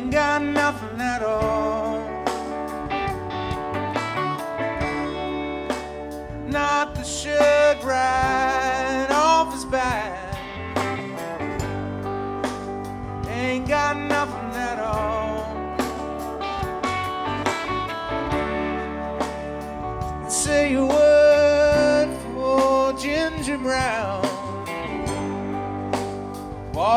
ain't got nothing at all. Not the shirt right off his back. Ain't got nothing at all. Say a word for Ginger Brown.